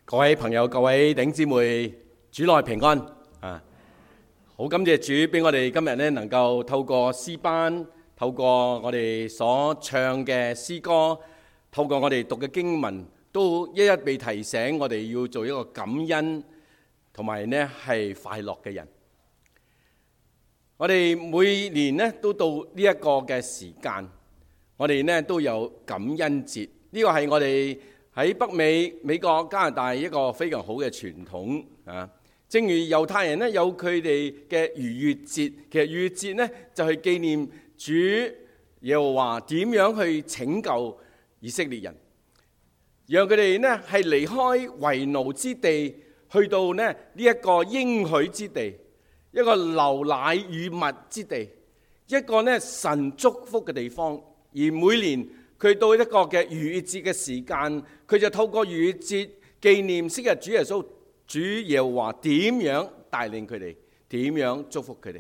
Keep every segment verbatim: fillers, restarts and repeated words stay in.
各位朋友、各位弟兄姊妹，主內平安啊！好感謝主俾我哋今日咧能夠透過詩班，透過我哋所唱嘅詩歌，透過我哋讀嘅經文，都一一被提醒我哋要做一個感恩同埋咧係快樂嘅人。我哋每年咧都到呢一個嘅時間，我哋咧都有感恩節，呢個係我哋喺北美、美國、加拿大一個非常好嘅傳統啊！正如猶太人咧有佢哋嘅逾越節，其實逾越節咧就係紀念主耶和華點樣去拯救以色列人，讓佢哋咧係離開為奴之地，去到咧呢一個應許之地，一個流奶與蜜之地，一個咧神祝福嘅地方。而每年佢到一個嘅逾越節嘅時間，佢就透過逾越節紀念昔日主耶穌、主耶和華點樣帶領佢哋，點樣祝福佢哋。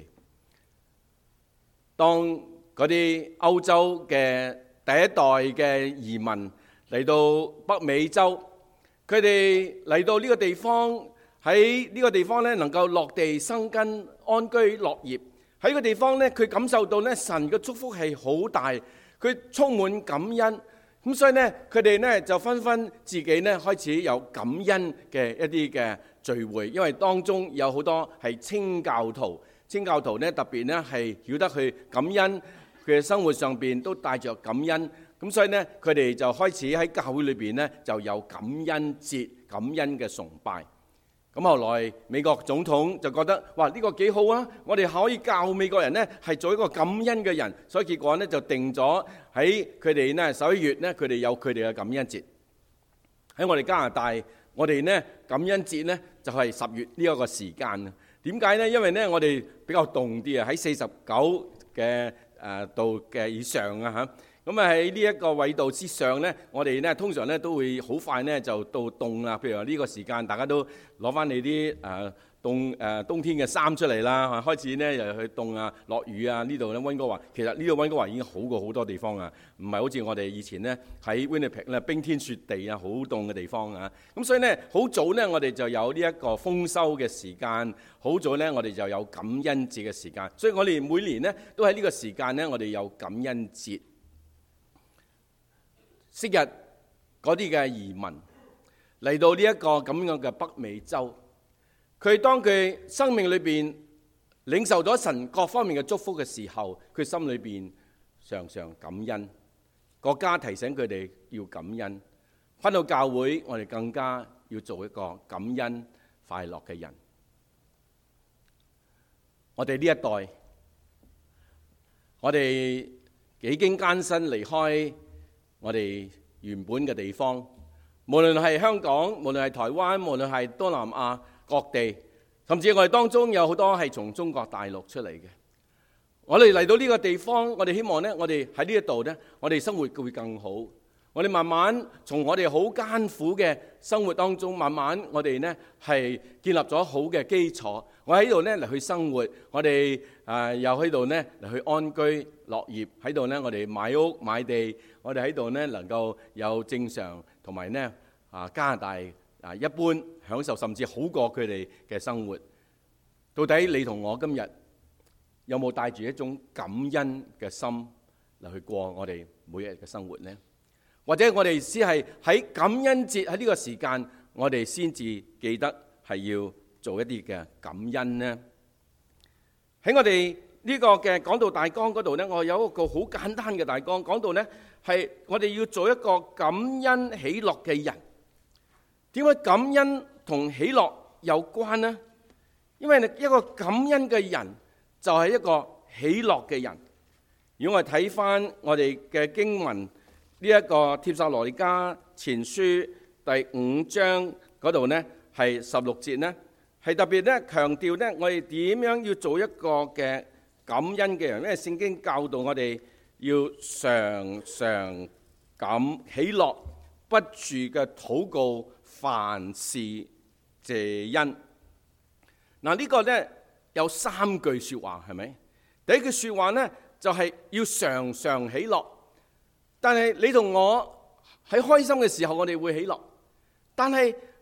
當嗰啲歐洲嘅第一代嘅移民嚟到北美洲，佢哋嚟到呢個地方，喺呢個地方咧能夠落地生根、安居樂業。喺呢個地方咧，佢感受到咧神嘅祝福係好大。佢充滿感恩，咁所以呢，佢哋呢就紛紛自己呢開始有感恩嘅一啲嘅聚會，因為當中有好多係清教徒，清教徒呢特別呢係曉得去感恩，佢嘅生活上邊都帶着感恩，咁所以呢，佢哋就開始喺教會裏邊呢就有感恩節、感恩嘅崇拜。咁後來美國總統就覺得，哇，呢個幾好啊！我哋可以教美國人呢係做一個感恩嘅人，所以結果呢就定咗喺佢哋呢十一月呢，佢哋有佢哋嘅感恩節。喺我哋加拿大，我哋呢感恩節呢就係十月呢一個時間啊。點解呢？因為呢我哋比較凍啲啊，喺四十九嘅誒度嘅以上啊嚇。咁啊喺呢一個緯度之上呢，我哋呢通常呢都會好快呢就到凍啦。譬如話呢個時間，大家都攞翻你啲誒凍誒冬天嘅衫出嚟啦，開始呢又去凍啊、落雨啊。呢度呢溫哥華，其實呢度溫哥華已經好過好多地方啊，唔係好似我哋以前呢喺 Winnipeg 咧冰天雪地啊，好凍嘅地方啊。咁所以呢，好早呢，我哋就有呢一個豐收嘅時間，好早呢，我哋就有感恩節嘅時間。所以我哋每年呢都喺呢個時間呢，我哋有感恩節。昔日嗰啲嘅移民嚟到呢一個咁樣嘅北美洲，佢當佢生命裏邊領受咗神各方面嘅祝福嘅時候，佢心裏邊常常感恩。國家提醒佢哋要感恩，返到教會我哋更加要做一個感恩快樂嘅人。我哋呢一代，我哋幾經艱辛離開我哋原本嘅地方，無論係香港，無論係台灣，無論係東南亞各地，甚至我哋當中有好多係從中國大陸出嚟嘅。我哋嚟到呢個地方，我哋希望呢，我哋喺呢一度呢，我哋生活會更好。我哋慢慢從我哋好艱苦嘅生活當中，慢慢我哋呢係建立咗好嘅基礎。我喺度呢嚟去生活，我哋啊又喺度呢嚟去安居樂業，喺度呢我哋買屋買地，我哋喺度呢能夠有正常同埋呢啊加拿大啊一般享受，甚至好過佢哋嘅生活。到底你同我今日有冇帶住一種感恩嘅心嚟去過我哋每日嘅生活呢？或者我哋先係喺感恩節喺呢個時間，我哋先至記得係要做一啲嘅感恩呢？喺我哋呢個嘅講道大綱嗰度呢，我有一個好簡單嘅大綱，講到呢係我哋要做一個感恩喜樂嘅人。點解感恩同喜樂有關呢？因為一個感恩嘅人就係一個喜樂嘅人。如果我哋睇翻我哋嘅經文，呢一個帖撒羅尼迦前書第五章嗰度呢，係十六節呢，係特別咧強調呢，我哋點樣要做一個嘅感恩嘅人。因為聖經教導我哋要常常感喜樂，不住嘅禱告，凡事謝恩。嗱，呢個呢有三句說話，係咪？第一句說話呢，就係要常常喜樂。但係你同我喺開心嘅時候，我哋會喜樂。但係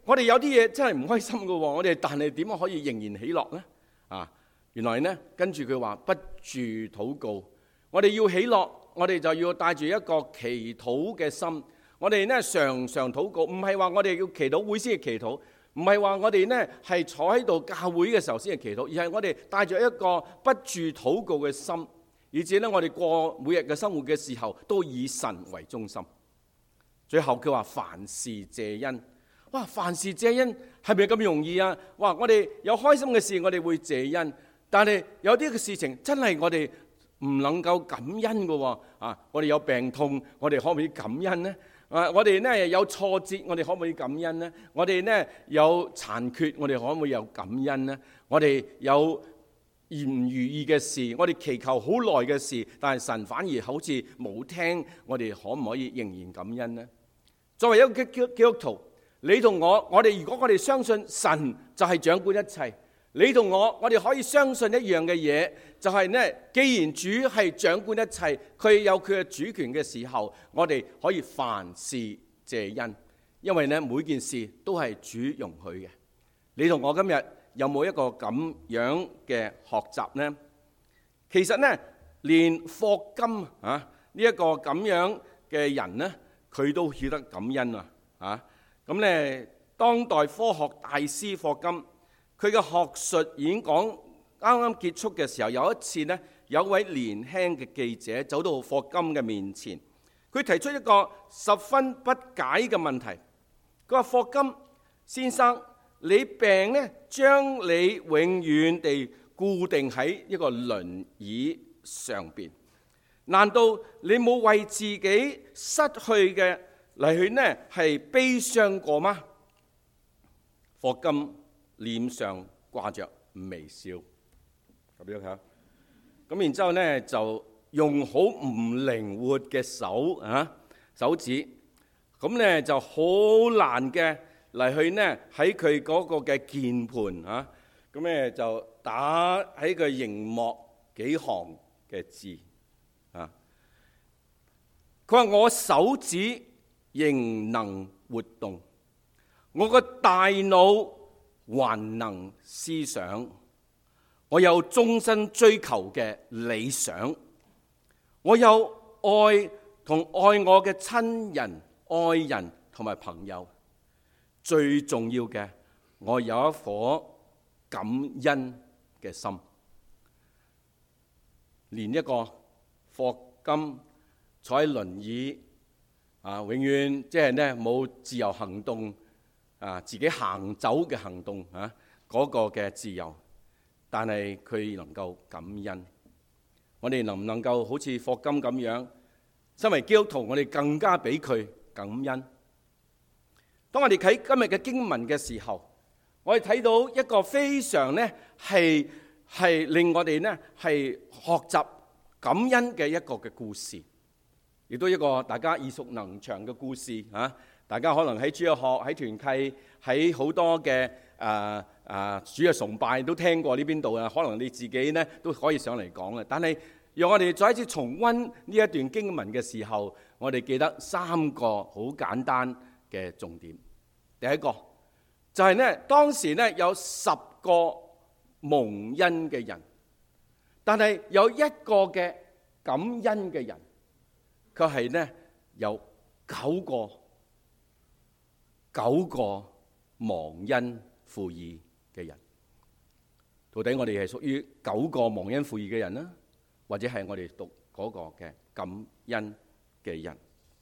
我哋有啲嘢真係唔開心㗎喎，我哋但係點樣可以仍然喜樂呢？啊，原來呢，跟住佢話不住禱告，我哋要喜樂，我哋就要帶住一個祈禱嘅心。我哋呢常常禱告，唔係話我哋要祈禱會先係祈禱，唔係話我哋呢係坐喺度教會嘅時候先係祈禱，而係我哋帶住一個不住禱告嘅心，以至呢我哋過每日嘅生活嘅時候都以神為中心。最後佢話凡事謝恩。哇！凡事謝恩係咪咁容易啊？哇！我哋有開心嘅事，我哋會謝恩，但係有啲嘅事情真係我哋唔能夠感恩嘅喎。啊！我哋有病痛，我哋可唔可以感恩呢？啊！我哋呢有挫折，我哋可唔可以感恩呢？我哋呢有殘缺，我哋可唔可以有感恩呢？我哋有唔如意嘅事，我哋祈求好耐嘅事，但係神反而好似冇聽，我哋可唔可以仍然感恩呢？作為一個基基督徒，你同我，我哋如果我哋相信神就係掌管一切，你同我，我哋可以相信一樣嘅嘢，就係呢，既然主係掌管一切，佢有佢嘅主權嘅時候，我哋可以凡事謝恩，因為呢每件事都係主容許嘅。你同我今日有冇一個咁樣嘅學習呢？其實呢，連霍金啊呢一個咁樣嘅人呢，佢都曉得感恩啊！啊，咁咧，當代科學大師霍金，佢嘅學術演講啱啱結束嘅時候，有一次呢，有位年輕嘅記者走到霍金嘅面前，佢提出一個十分不解嘅問題。佢話：霍金先生，你病呢，將你永遠地固定喺一個輪椅上邊。難道你冇為自己失去嘅嚟去呢係悲傷過嗎？霍金臉上掛着微笑，咁樣嚇。咁然之後呢，就用好唔靈活嘅手啊手指，咁呢就好難嘅嚟去呢喺佢嗰個嘅鍵盤啊，咁呢就打喺個熒幕幾行嘅字。佢話：我手指仍能活動，我個大腦還能思想，我有終身追求嘅理想，我有愛同愛我嘅親人、愛人同埋朋友。最重要嘅，我有一顆感恩嘅心。連一個霍金坐喺輪椅啊，永遠即係咧冇自由行動啊，自己行走嘅行動啊，嗰個嘅自由，但係佢能夠感恩。我哋能唔能夠好似霍金咁樣，身為基督徒，我哋更加俾佢感恩？當我哋睇今日嘅經文嘅時候，我哋睇到一個非常咧係係令我哋咧係學習感恩嘅一個嘅故事。亦都一個大家耳熟能詳嘅故事嚇，大家可能喺主日學、喺團契、喺好多嘅誒誒主日崇拜都聽過呢邊度啊。可能你自己呢都可以上嚟講嘅。但係讓我哋再一次重溫呢一段經文嘅時候，我哋記得三個好簡單嘅重點。第一個就係呢，當時呢有十個蒙恩嘅人，但係有一個嘅感恩嘅人。佢係呢有九個九個忘恩負義嘅人，到底我哋係屬於九個忘恩負義嘅人呢，或者係我哋讀嗰個嘅感恩嘅人？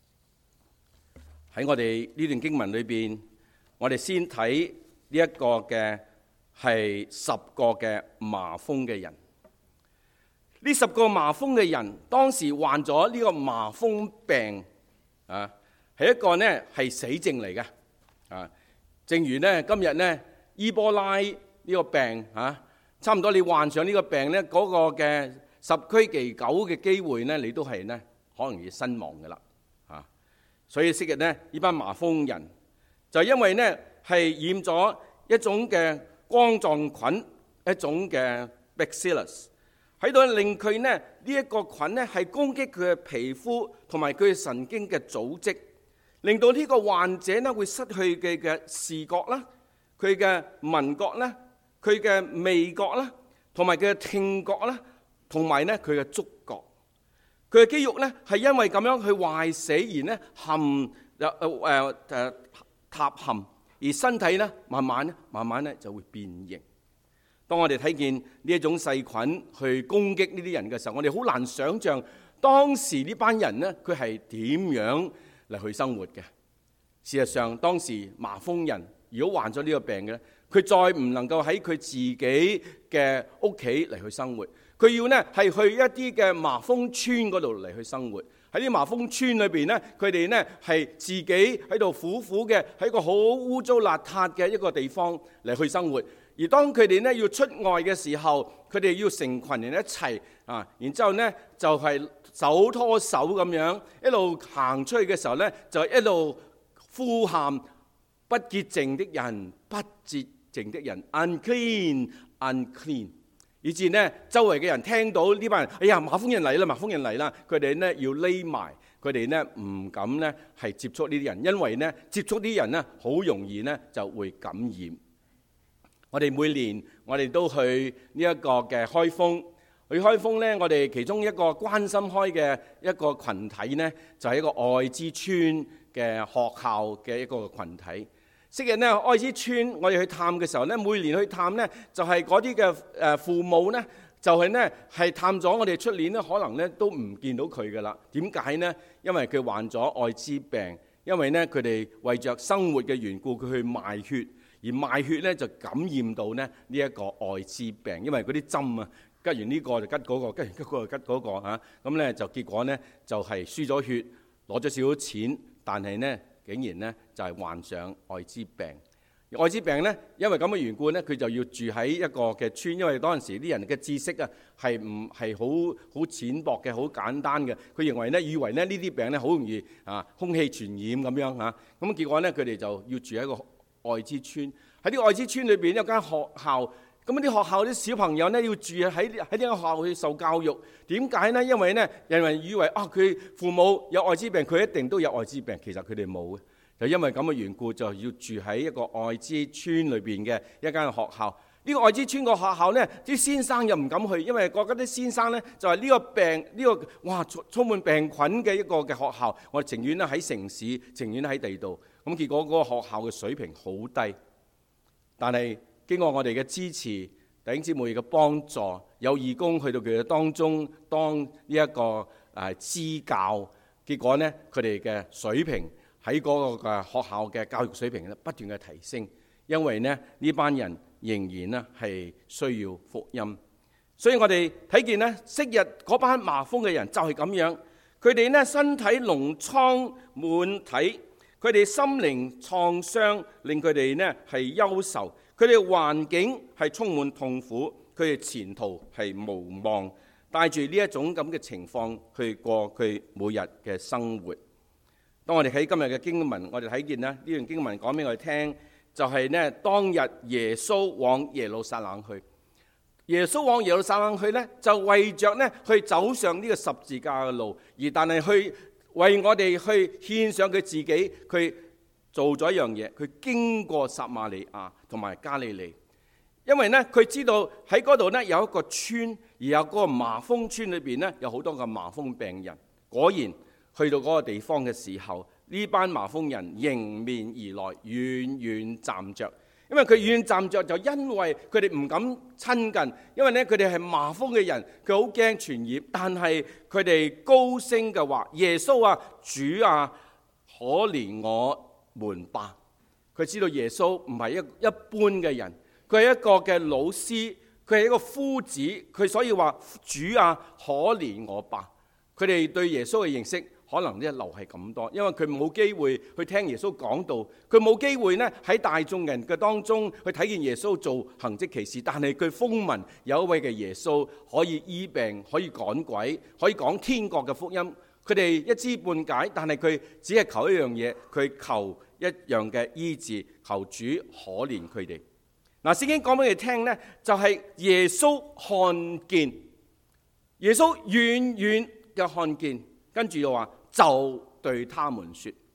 喺我哋呢段經文裏邊，我哋先睇呢一個嘅係十個嘅麻風嘅人。呢十個麻風嘅人，當時患咗呢個麻風病啊，係一個呢係死症嚟嘅啊。正如呢今日呢伊波拉呢個病啊，差唔多你患上呢個病呢，嗰個嘅十居其九嘅機會呢，你都係呢可能要身亡嘅啦啊。所以昔日呢呢班麻風人就因為呢係染咗一種嘅光狀菌，一種嘅 bacillus。喺度令佢呢呢一個菌呢係攻擊佢嘅皮膚同埋佢嘅神經嘅組織， 令到呢個患者咧會失去佢嘅視覺啦、佢嘅聞覺啦、佢嘅味覺啦，同埋佢嘅聽覺啦，同埋咧佢嘅觸覺。佢嘅肌肉咧係因為咁樣去壞死而咧陷誒誒誒塌陷，而身體咧慢慢咧慢慢咧就會變形。當我哋睇見呢一種細菌去攻擊呢啲人嘅時候，我哋好難想像當時呢班人呢，佢係點樣嚟去生活嘅。事實上，當時麻風人如果患咗呢個病嘅咧，佢再唔能夠喺佢自己嘅屋企嚟去生活，佢要呢係去一啲嘅麻風村嗰度嚟去生活。喺啲麻風村裏邊呢，佢哋呢係自己喺度苦苦嘅喺個好污糟邋遢嘅一個地方嚟去生活。而當佢哋咧要出外嘅時候，佢哋要成群人一齊啊，然之後咧就係、是、手拖手咁樣一路行出去嘅時候咧，就一路呼喊不潔淨的人，不潔淨的人 ，unclean unclean， 以至呢周圍嘅人聽到呢班人，哎呀麻風人嚟啦，麻風人嚟啦，佢哋咧要匿埋，佢哋咧唔敢咧係接觸呢啲人，因為咧接觸啲人咧好容易咧就會感染。我哋每年我哋都去呢一個嘅開封，去開封呢，我哋其中一個關心開嘅一個群體呢，就係一個愛之村嘅學校嘅一個群體。昔日呢，愛之村我哋去探嘅時候呢，每年去探呢，就係嗰啲嘅誒父母呢，就係呢係探咗我哋出年呢，可能呢都唔見到佢噶啦。點解呢？因為佢患咗愛滋病，因為呢佢哋為着生活嘅緣故，佢去賣血。而賣血咧就感染到咧呢一個愛滋病，因為嗰啲針啊，吉完呢個就吉嗰個，吉完吉嗰個吉嗰個嚇，咁咧就結果咧就係輸咗血，攞咗少少錢，但係咧竟然咧就係患上愛滋病。而愛滋病咧，因為咁嘅緣故咧，佢就要住喺一個嘅村，因為當陣時啲人嘅知識啊係唔係好好淺薄嘅，好簡單嘅。佢認為咧，以為咧呢啲病咧好容易啊空氣傳染咁樣嚇，咁結果咧佢哋就要住喺一個愛之村。喺啲愛之村裏邊有間學校，咁啲學校啲小朋友咧要住喺喺呢間學校去受教育。點解呢？因為咧人人以為啊佢父母有愛滋病，佢一定都有愛滋病，其實佢哋冇嘅。就因為咁嘅緣故，就要住喺一個愛之村裏邊嘅一間學校。呢個愛之村個學校咧，啲先生又唔敢去，因為覺得啲先生咧就係呢個病呢個哇充滿病菌嘅一個嘅學校，我哋情願咧喺城市，情願喺地度。咁結果嗰個學校嘅水平好低，但係經過我哋嘅支持、弟兄姊妹嘅幫助，有義工去到佢哋當中當呢一個誒支教，結果呢，佢哋嘅水平喺嗰個嘅學校嘅教育水平咧不斷嘅提升，因為呢呢班人仍然咧係需要福音，所以我哋睇見呢昔日嗰班麻風嘅人就係咁樣，佢哋呢身體膿瘡滿體。佢哋心靈創傷令佢哋呢係憂愁，佢哋環境係充滿痛苦，佢哋前途係無望，帶住呢一種咁嘅情況去過佢每日嘅生活。當我哋喺今日嘅經文，我哋睇見呢呢段經文講俾我哋聽，就係呢當日耶穌往耶路撒冷去，耶穌往耶路撒冷去呢，就為着呢去走上呢個十字架嘅路，而但係去。為我哋去獻上佢自己，佢做咗一樣嘢，佢經過撒瑪利亞同埋加利利，因為呢佢知道喺嗰度呢有一個村，而有嗰個麻風村裏邊呢有好多個麻風病人。果然去到嗰個地方嘅時候，呢班麻風人迎面而來，遠遠站着。因為佢遠遠站着，就因為佢哋唔敢親近，因為咧佢哋係麻風嘅人，佢好驚傳染。但係佢哋高聲嘅話：耶穌啊，主啊，可憐我們吧！佢知道耶穌唔係一一般嘅人，佢係一個嘅老師，佢係一個夫子，佢所以話主啊，可憐我吧！佢哋對耶穌嘅認識可能一流係咁多，因為佢冇機會去聽耶穌講道，佢冇機會呢喺大眾人嘅當中去睇見耶穌做行跡奇事。但係佢風聞有一位嘅耶穌可以醫病，可以趕鬼，可以講天國嘅福音。佢哋一知半解，但係佢只係求一樣嘢，佢求一樣嘅醫治，求主可憐佢哋。嗱，聖經講俾你聽呢，就係耶穌看見，耶穌遠遠嘅看見，跟住又話。就對他們說，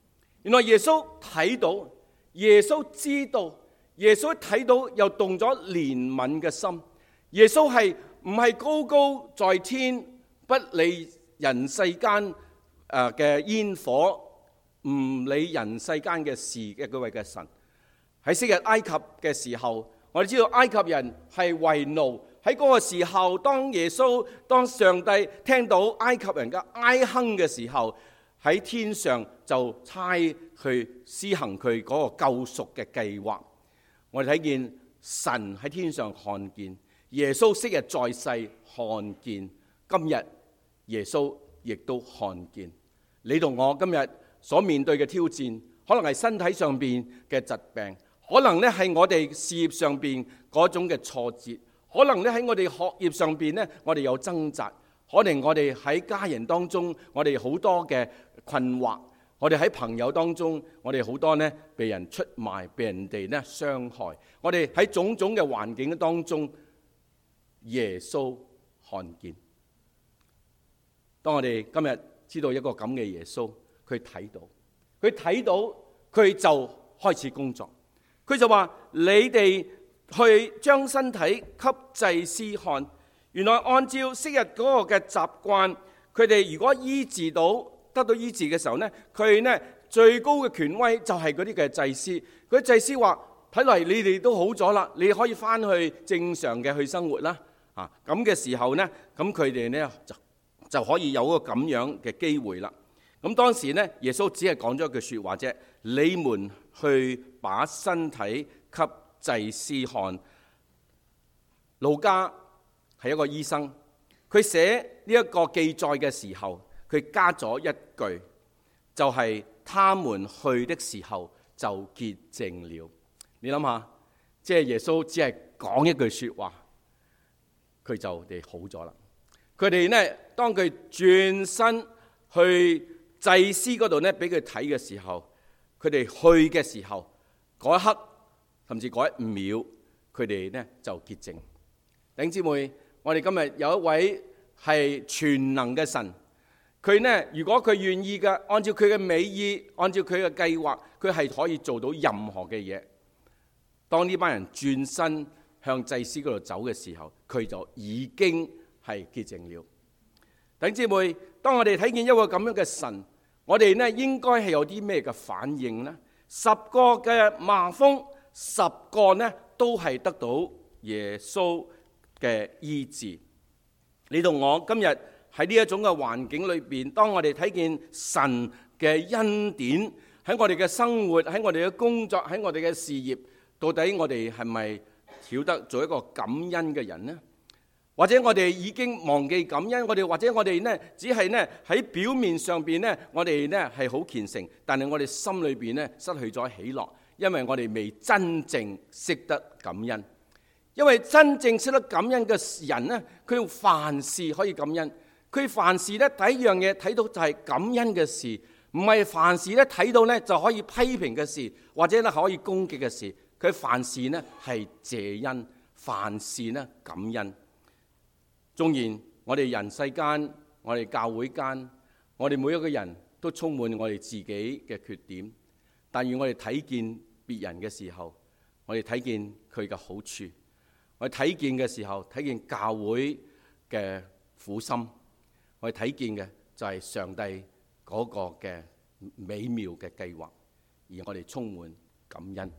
原來耶穌睇到，耶穌知道，耶穌睇到又動咗憐憫嘅心。耶穌係唔係高高在天，不理人世間誒嘅煙火，唔理人世間嘅事嘅嗰位嘅神。喺昔日埃及嘅時候，我哋知道埃及人係為奴。喺嗰個時候，當耶穌當上帝聽到埃及人嘅哀哼嘅時候，喺天上就差去施行佢嗰個救贖嘅計劃。我哋睇見神喺天上看見，耶穌昔日在世看見，今日耶穌亦都看見。你同我今日所面對嘅挑戰，可能係身體上邊嘅疾病，可能咧係我哋事業上邊嗰種嘅挫折，可能咧喺我哋學業上邊咧，我哋有掙扎，可能我哋喺家人當中，我哋好多嘅困惑，我哋喺朋友當中，我哋好多咧被人出賣，被人哋咧傷害，我哋喺種種嘅環境當中，耶穌看見。當我哋今日知道一個咁嘅耶穌，佢睇到，佢睇到，佢就開始工作。佢就話：你哋去將身體給祭司看。原來按照昔日嗰個嘅習慣，佢哋如果醫治到得到醫治嘅時候呢，佢呢最高嘅權威就係嗰啲嘅祭司。嗰啲祭司話：睇嚟你哋都好咗啦，你可以翻去正常嘅去生活啦。啊，咁嘅時候呢，咁佢哋呢就就可以有一個咁樣嘅機會啦。咁當時呢，耶穌只係講咗一句說話啫：你們去把身體給祭司看。路加係一個醫生，佢寫呢一個記載嘅時候，佢加咗一句，就係、是、他們去的時候就潔淨了。你諗下，即係耶穌只係講一句說話，佢就哋好咗啦。佢哋呢，當佢轉身去祭司嗰度呢，俾佢睇嘅時候，佢哋去嘅時候，嗰一刻甚至嗰一秒，佢哋呢就潔淨。弟兄姊妹，我哋今日有一位係全能嘅神，佢呢，如果佢願意嘅，按照佢嘅美意，按照佢嘅計劃，佢係可以做到任何嘅嘢。當呢班人轉身向祭司嗰度走嘅時候，佢就已經係潔淨了。弟兄姊妹，當我哋睇見一個咁樣嘅神，我哋呢應該係有啲咩嘅反應呢？十個嘅麻風，十個呢都係得到耶穌嘅醫治。你同我今日喺呢一種嘅環境裏邊，當我哋睇見神嘅恩典喺我哋嘅生活，喺我哋嘅工作，喺我哋嘅事業，到底我哋係咪曉得做一個感恩嘅人呢？或者我哋已經忘記感恩，我哋或者我哋呢只係呢喺表面上邊呢，我哋呢係好虔誠，但係我哋心裏邊呢失去咗喜樂，因為我哋未真正識得感恩。因為真正識得感恩嘅人呢，佢用凡事可以感恩。佢凡事呢，第一樣嘢睇到就係感恩嘅事，唔係凡事呢睇到呢就可以批評嘅事，或者呢可以攻擊嘅事。佢凡事呢係謝恩，凡事呢感恩。縱然我哋人世間，我哋教會間，我哋每一個人都充滿我哋自己嘅缺點，但願我哋睇見別人嘅時候，我哋睇見佢嘅好處，我哋睇見嘅時候，睇見教會嘅苦心，我哋睇見嘅就係上帝嗰個嘅美妙嘅計劃，而我哋充滿感恩。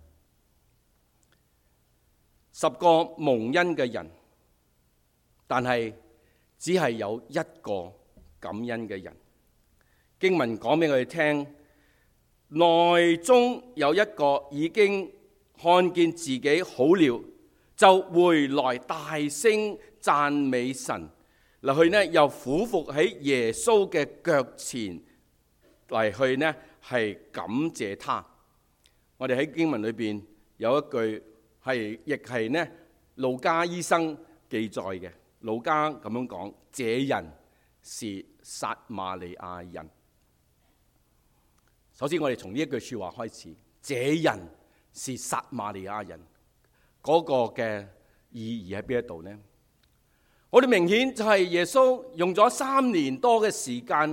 十個蒙恩嘅人，但係只係有一個感恩嘅人。經文講俾我哋聽，內中有一個已經看見自己好了，就回來大聲讚美神。嗱，去呢又俯伏喺耶穌嘅腳前嚟去呢係感謝他。我哋喺經文裏邊有一句係亦係呢路加醫生記載嘅。路加咁樣講，這人是撒瑪利亞人。首先我哋從呢一句說話開始，這人是撒瑪利亞人，嗰個嘅意義喺邊一度呢？我哋明顯就係耶穌用咗三年多嘅時間，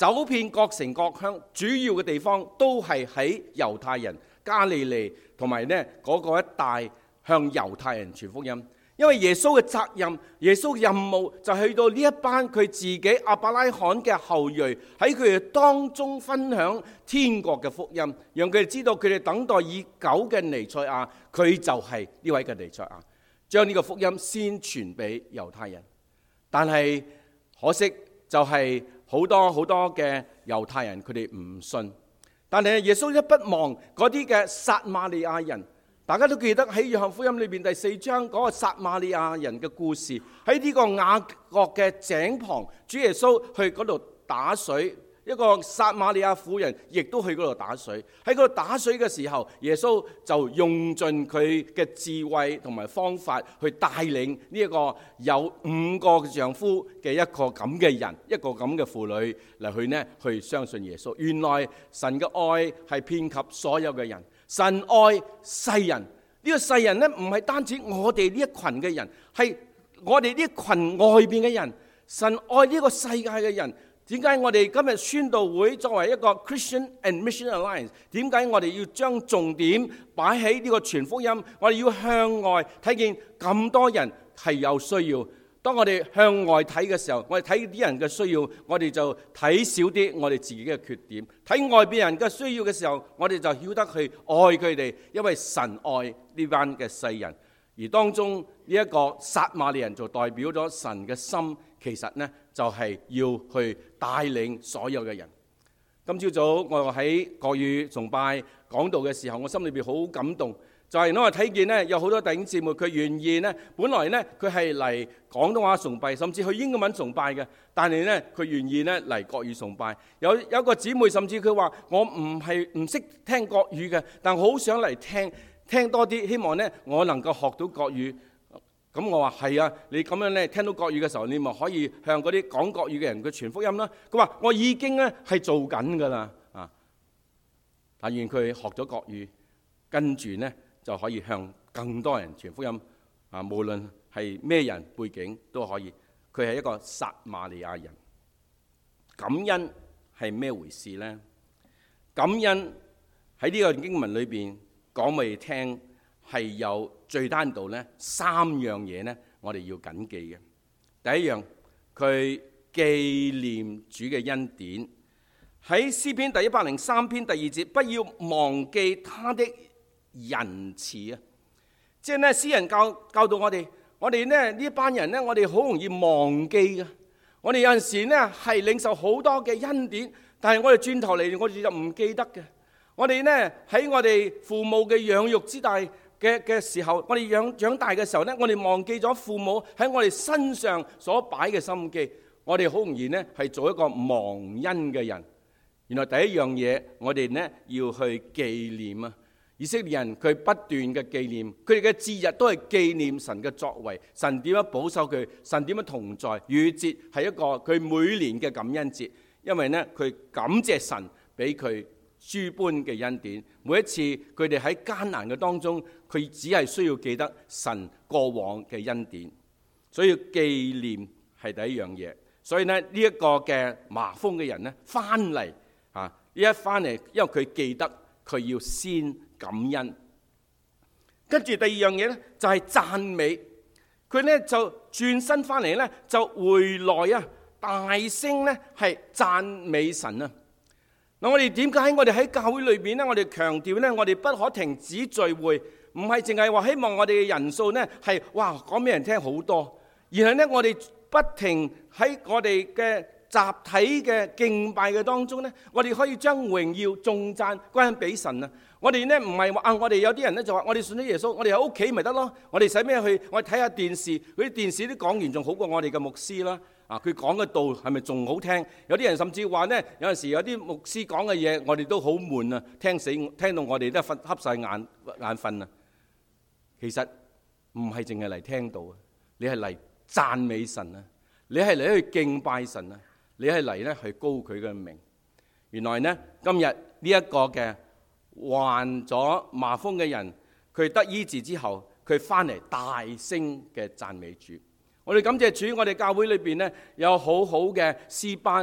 走遍各城各鄉，主要嘅地方都係喺猶太人加利利同埋呢嗰個一帶向猶太人傳福音。因為耶穌嘅責任，耶穌嘅任務就去到呢一班佢自己亞伯拉罕嘅後裔，喺佢哋當中分享天國嘅福音，讓佢哋知道佢哋等待已久嘅彌賽亞，佢就係呢位嘅彌賽亞，將呢個福音先傳俾猶太人。但係可惜就係好多好多嘅猶太人佢哋唔信，但係耶穌一不忘嗰啲嘅撒瑪利亞人。大家都記得喺約翰福音裏邊第四章嗰個撒瑪利亞人嘅故事，喺呢個雅各嘅井旁，主耶穌去嗰度打水，一個撒瑪利亞婦人亦都去嗰度打水。喺嗰度打水嘅時候，耶穌就用盡佢嘅智慧同埋方法去帶領呢一個有五個丈夫嘅一個咁嘅人，一個咁嘅婦女嚟去呢去相信耶穌。原來神嘅愛係遍及所有嘅人。神愛世人，呢個世人呢唔係單止我哋呢一群嘅人，係我哋呢一群外邊嘅人。神愛呢個世界嘅人。點解我哋今日宣道會作為一個 Christian and Mission Alliance， 點解我哋要將重點擺喺呢個傳福音？我哋要向外睇見咁多人係有需要。當我哋向外睇嘅時候，我哋睇啲人嘅需要，我哋就睇少啲我哋自己嘅缺點。睇外邊人嘅需要嘅時候，我哋就曉得去愛佢哋，因為神愛呢班嘅世人。而當中呢一個撒瑪利人就代表咗神嘅心，其實呢就係要去帶領所有嘅人。今朝早我喺國語崇拜講道嘅時候，我心裏邊好感動。就係因為睇見咧，有好多弟兄姊妹佢願意咧，本來咧佢係嚟廣東話崇拜，甚至去英文崇拜嘅，但係咧佢願意咧嚟國語崇拜。有有一個姊妹甚至佢話：我唔係唔識聽國語嘅，但好想嚟聽聽多啲，希望咧我能夠學到國語。咁我話係啊，你咁樣咧聽到國語嘅時候，你咪可以向嗰啲講國語嘅人佢傳福音啦。佢話我已經咧係做緊㗎啦，啊！但願佢學咗國語，跟住咧，就可以向更多人傳福音啊！無論係咩人背景都可以。佢係一個撒瑪利亞人。感恩係咩回事呢？感恩喺呢個經文裏邊講俾你聽，係有最單獨咧三樣嘢呢，我哋要謹記嘅。第一樣，佢紀念主嘅恩典。喺詩篇第一百零三篇第二節，不要忘記他的仁慈啊！即係咧，詩人教教導我哋，我哋咧呢一班人咧，我哋好容易忘記嘅。我哋有陣時咧係領受好多嘅恩典，但係我哋轉頭嚟，我哋就唔記得嘅。我哋咧喺我哋父母嘅養育之大嘅嘅時候，我哋養長大嘅時候咧，我哋忘記咗父母喺我哋身上所擺嘅心機，我哋好容易咧係做一個忘恩嘅人。原來第一樣嘢，我哋咧要去紀念啊！以色列人佢不斷嘅紀念，佢哋嘅節日都係紀念神嘅作為，神點樣保守佢，神點樣同在。逾越節係一個佢每年嘅感恩節，因為呢，佢感謝神俾佢諸般嘅恩典。每一次佢哋喺艱難嘅當中，佢只係需要記得神過往嘅恩典，所以紀念係第一樣嘢。所以呢，呢一個嘅麻風嘅人呢，翻嚟啊，呢一翻嚟，因為佢記得佢要先感恩。跟住第二樣嘢咧就係讚美，佢咧就轉身翻嚟咧就回來啊，大聲咧係讚美神啊。嗱，我哋點解我哋喺教會裏邊咧，我哋強調咧，我哋不可停止聚會，唔係淨係話希望我哋嘅人數咧係哇講俾人聽好多，而係咧我哋不停喺我哋嘅集體嘅敬拜嘅當中咧，我哋可以將榮耀頌讚歸俾神啊！我哋咧唔係話啊，我哋有啲人咧就話我哋信咗耶穌，我哋喺屋企咪得咯，我哋使咩去？我哋睇下電視，嗰啲電視啲講員仲好過我哋嘅牧師啦。啊，佢講嘅道係咪仲好聽？有啲人甚至話咧，有陣時有啲牧師講嘅嘢，我哋都好悶啊，聽死聽到我哋都瞓瞌曬眼眼瞓啊！其實唔係淨係嚟聽道啊，你係嚟讚美神啊，你係嚟去敬拜神啊。你係嚟咧去高佢嘅名。原來呢，今日呢一個嘅患咗麻風嘅人，佢得醫治之後，佢翻嚟大聲嘅讚美主。我哋感謝主，我哋教會裏邊呢有好好嘅詩班，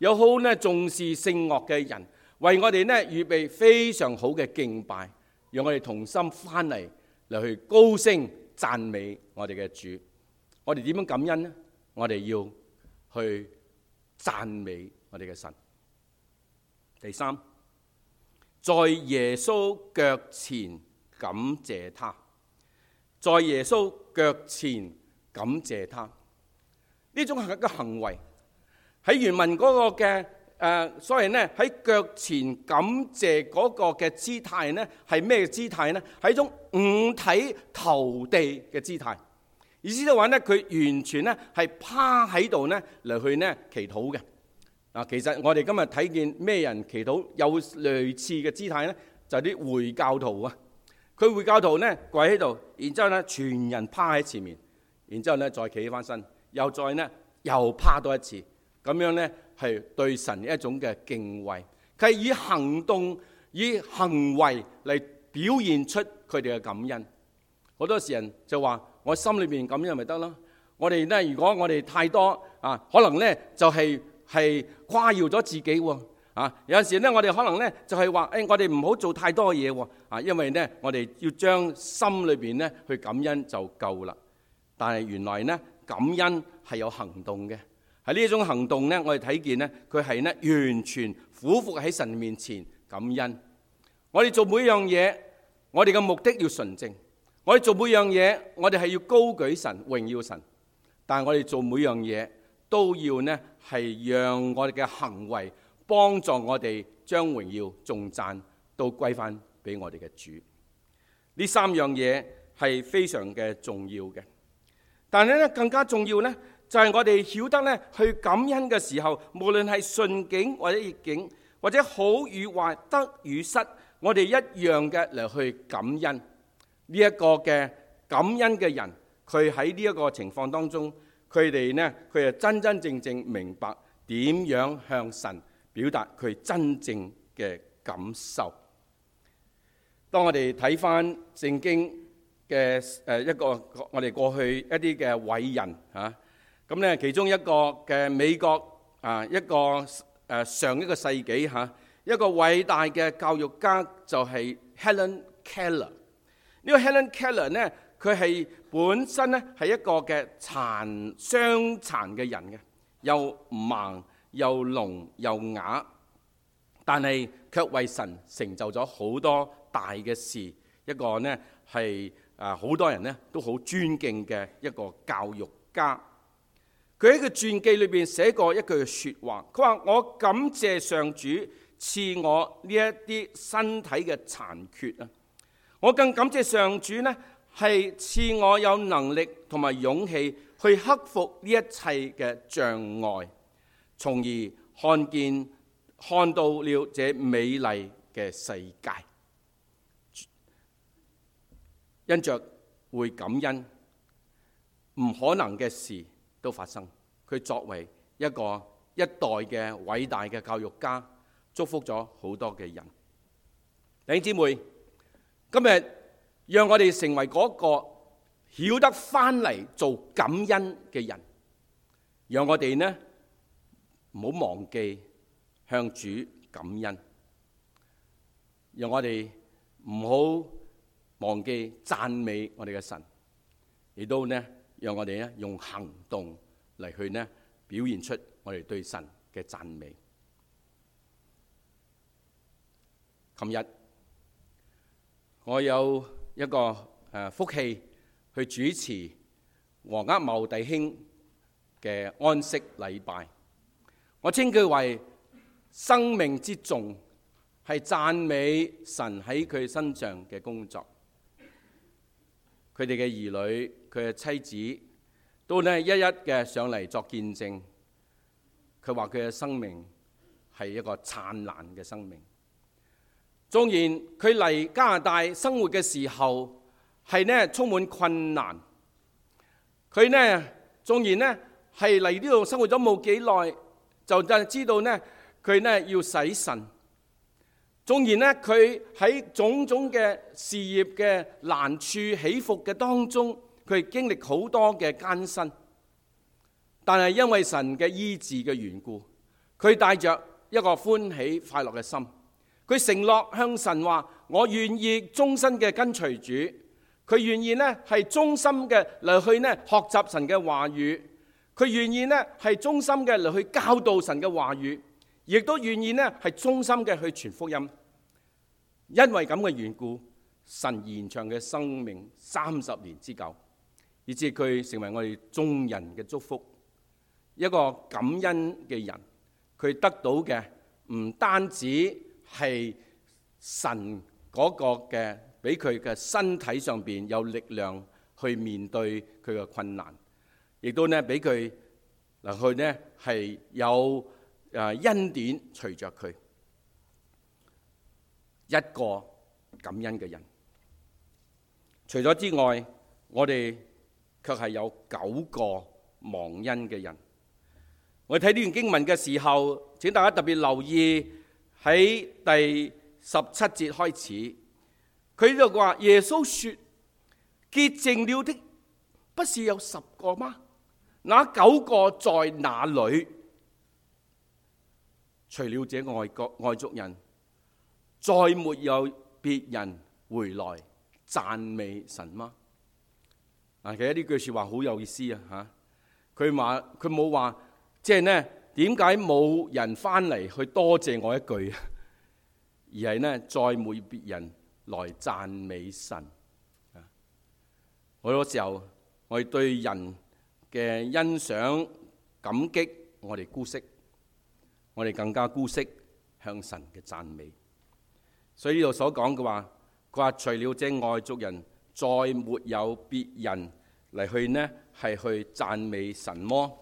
有好呢重視聖樂嘅人，為我哋呢預備非常好嘅敬拜，讓我哋同心翻嚟嚟去高聲讚美我哋嘅主。我哋點樣感恩呢？我哋要去讚美我哋嘅神。第三，在耶穌腳前感謝他，在耶穌腳前感謝他。呢種係一個行為，喺原文嗰個嘅誒，所謂呢喺腳前感謝嗰個嘅姿態呢，係咩姿態呢？係一種五體投地嘅姿態。意思就話呢，佢完全呢係趴喺度呢嚟去呢祈禱嘅。嗱，其實我哋今日睇見咩人祈禱有類似嘅姿態呢？就係啲回教徒啊。佢回教徒呢跪喺度，然之後呢全人趴喺前面，然之後呢再企翻身，又再呢又趴多一次，咁樣呢係對神一種嘅敬畏。佢係以行動、以行為嚟表現出佢哋嘅感恩。好多時人就話：我心裏邊感恩咪得咯。我哋呢，如果我哋太多啊，可能呢就係係誇耀咗自己喎。啊，有陣時呢，我哋可能呢就係話：誒，我哋唔好做太多嘢喎。啊，因為呢，我哋要將心裏邊呢去感恩就夠啦。但係原來呢，感恩係有行動嘅。喺呢一種行動呢，我哋睇見呢，佢係呢完全俯伏喺神面前感恩。我哋做每樣嘢，我哋嘅目的要純正。我哋做每樣嘢，我哋係要高舉神、榮耀神。但係我哋做每樣嘢都要呢，係讓我哋嘅行為幫助我哋將榮耀、頌讚都歸翻俾我哋嘅主。呢三樣嘢係非常嘅重要嘅。但係咧更加重要呢，就係我哋曉得呢去感恩嘅時候，無論係順境或者逆境，或者好與壞、得與失，我哋一樣嘅嚟去感恩。呢一個嘅感恩嘅人，佢喺呢一個情況當中，佢哋呢，佢係真真正正明白點樣向神表達佢真正嘅感受。當我哋睇翻聖經嘅誒一個我哋過去一啲嘅偉人嚇，咁咧其中一個嘅美國啊一個誒上一個世紀嚇一個偉大嘅教育家就係 Helen Keller。呢個 Helen Keller 呢，佢係本身呢係一個嘅殘傷殘嘅人嘅，又盲又聾又啞，但係卻為神成就咗好多大嘅事。一個呢係啊好多人呢都好尊敬嘅一個教育家。佢喺個傳記裏邊寫過一句説話，佢話：我感謝上主賜我呢一啲身體嘅殘缺啊！我更感謝上主呢，係賜我有能力同埋勇氣去克服呢一切嘅障礙，從而看見看到了這美麗嘅世界。因着會感恩，唔可能嘅事都發生。佢作為一個一代嘅偉大嘅教育家，祝福咗好多嘅人。弟兄姊妹，今日讓我哋成為嗰個曉得翻嚟做感恩嘅人，讓我哋呢唔好忘記向主感恩，讓我哋唔好忘記讚美我哋嘅神，亦都呢讓我哋呢用行動嚟去呢表現出我哋對神嘅讚美。琴日我有一個誒福氣去主持黃厄茂弟兄嘅安息禮拜，我稱佢為生命之重，係讚美神喺佢身上嘅工作。佢哋嘅兒女、佢嘅妻子都呢一一嘅上嚟作見證。佢話佢嘅生命係一個燦爛嘅生命。縱然佢嚟加拿大生活嘅時候係呢充滿困難，佢呢縱然呢係嚟呢度生活咗冇幾耐，就就知道呢佢呢要洗腎。縱然呢佢喺種種嘅事業嘅難處起伏嘅當中，佢經歷好多嘅艱辛，但係因為神嘅醫治嘅緣故， 佢帶着一個歡喜快樂嘅心，佢承諾向神話：我願意終身嘅跟隨主。佢願意呢係忠心嘅嚟去呢學習神嘅話語，佢願意呢係忠心嘅嚟去教導神嘅話語，亦都願意呢係忠心嘅去傳福音。因為咁嘅緣故，神延長嘅生命三十年之久，以致佢成為我哋眾人嘅祝福。一個感恩嘅人，佢得到嘅唔單止係神嗰個嘅俾佢嘅身體上邊有力量去面對佢嘅困難，亦都呢俾佢嗱去呢係有誒恩典隨着佢。一個感恩嘅人，除咗之外，我哋卻係有九個忘恩嘅人。我哋睇呢段經文嘅時候，請大家特別留意喺第十七節開始。佢呢度話耶穌說：潔淨了的不是有十個嗎？那九個在哪裏？除了這外國外族人，再沒有別人回來讚美神嗎？啊，其實呢句說話好有意思啊！吓，佢話佢冇話，即係呢點解冇人翻嚟去多謝我一句，而係呢再沒別人來讚美神。好多時候我哋對人嘅欣賞感激，我哋姑息，我哋更加姑息向神嘅讚美。所以呢度所講嘅話，佢話除了這外族人，再沒有別人嚟去呢係去讚美神麼？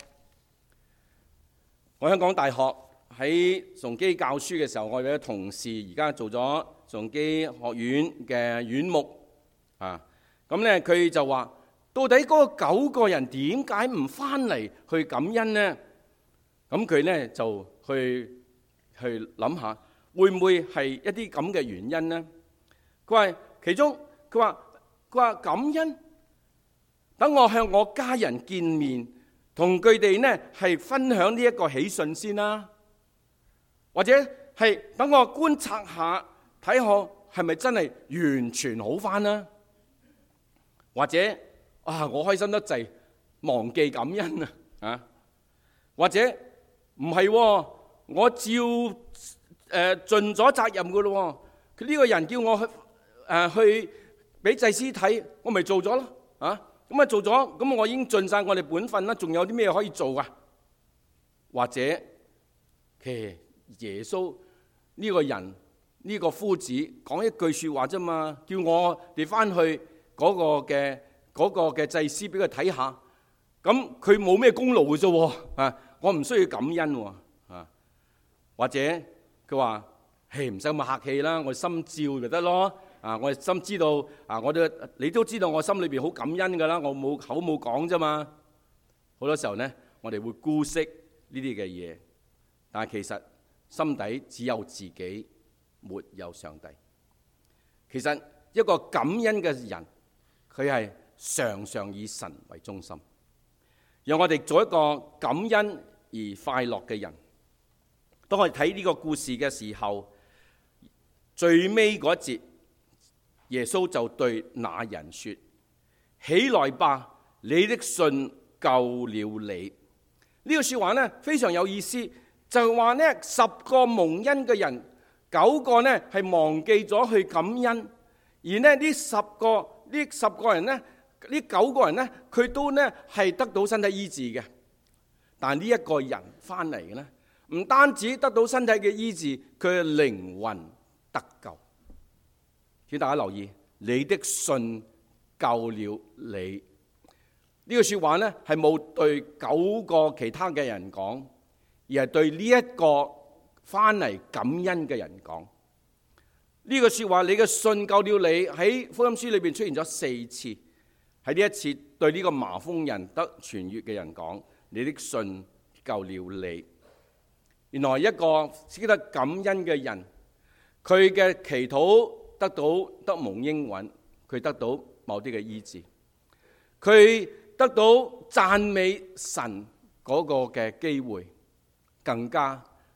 我香港大學喺崇基教書嘅時候，我哋嘅同事而家做咗崇基學院嘅院牧啊，咁咧佢就話：到底嗰九個人點解唔翻嚟去感恩呢？咁佢咧就去去諗下，會唔會係一啲咁嘅原因呢？佢話其中，佢話佢話感恩，等我向我家人見面，同佢哋呢係分享呢一個喜訊先啦，或者係等我觀察下，睇下係咪真係完全好翻啦？或者啊，我開心得滯，忘記感恩啊啊！或者唔係，我照誒盡咗責任噶咯。佢呢個人叫我去誒、呃、去俾祭司睇，我咪做咗咯啊！咁啊做咗，咁我已經盡晒我哋本分啦，仲有啲咩可以做啊？或者其實耶穌呢個人呢、呢個夫子講一句說話啫嘛，叫我哋翻去嗰個嘅嗰、嗰個嘅祭司俾佢睇下，咁佢冇咩功勞嘅啫啊！我唔需要感恩啊！或者佢話：嘿，唔使咁客氣啦，我心照就得咯。啊，我心知道啊，我都你都知道我心裏邊好感恩噶啦，我冇口冇講啫嘛。好多時候呢，我哋會姑息呢啲嘅嘢，但係其實心底只有自己，沒有上帝。其實一個感恩嘅人，佢係常常以神為中心，讓我哋做一個感恩而快樂嘅人。當我哋睇呢個故事嘅時候，最尾嗰一節，耶穌就對那人說：起來吧，你的信救了你。呢個說話呢非常有意思，就係話呢十個蒙恩嘅人，九個呢係忘記咗去感恩，而呢呢十個呢十個人呢呢九個人呢，佢都呢係得到身體醫治嘅。但係呢一個人翻嚟嘅呢，唔單止得到身體嘅醫治，佢嘅靈魂得救。請大家留意，你的信救了你。呢個說話呢係冇對九個其他嘅人講，而係對呢一個翻嚟感恩嘅人講。呢個說話，你嘅信救了你，喺福音書裏邊出現咗四次。喺呢一次對呢個麻風人得痊癒嘅人講，你的信救了你。原來一個識得感恩嘅人，佢嘅祈禱得到得蒙應允，佢得到某啲嘅醫治，佢得到讚美神嗰個嘅機會，更加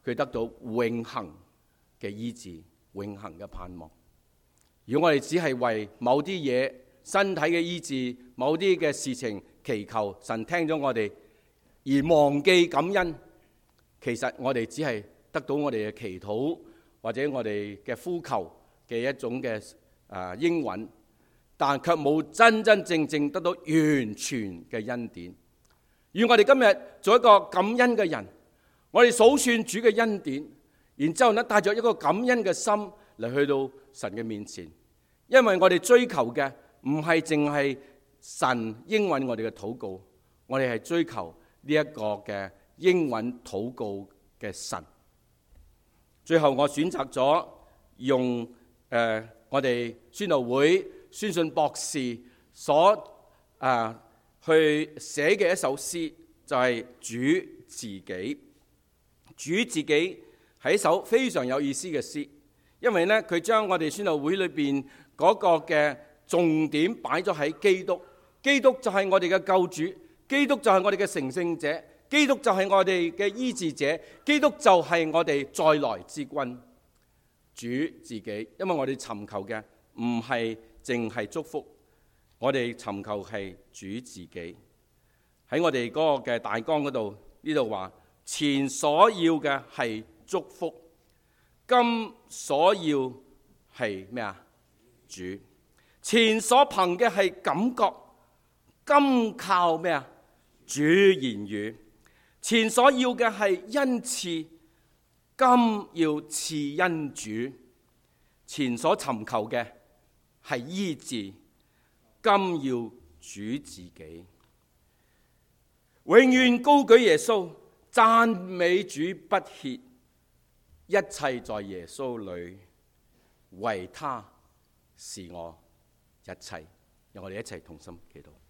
佢得到永恆嘅醫治、永恆嘅盼望。如果我哋只係為某啲嘢、身體嘅醫治、某啲嘅事情祈求，神聽咗我哋而忘記感恩，其實我哋只係得到我哋嘅祈禱或者我哋嘅呼求嘅一種嘅誒應允，但卻冇真真正正得到完全嘅恩典。願我哋今日做一個感恩嘅人，我哋數算主嘅恩典，然之後咧帶咗一個感恩嘅心嚟去到神嘅面前，因為我哋追求嘅唔係淨係神應允我哋嘅禱告，我哋係追求呢一個嘅應允禱告嘅神。最後我選擇咗用誒、呃、我哋宣道會宣信博士所啊、呃、去寫嘅一首詩，就係、是、主自己。主自己係一首非常有意思嘅詩，因為咧佢將我哋宣道會裏邊嗰個嘅重點擺咗喺基督，基督就係我哋嘅救主，基督就係我哋嘅成聖者，基督就係我哋嘅醫治者，基督就係我哋再來之君。主自己，因為我哋尋求嘅唔係淨係祝福，我哋尋求係主自己。喺我哋嗰個嘅大綱嗰度，呢度話前所要嘅係祝福，今所要係咩啊？主。前所憑嘅係感覺，今靠咩啊？主言語。前所要嘅係恩賜，今要賜恩主。前所尋求嘅係醫治，今要主自己。永遠高舉耶穌，讚美主不歇，一切在耶穌裏，唯他是我一切。讓我哋一齊同心祈禱。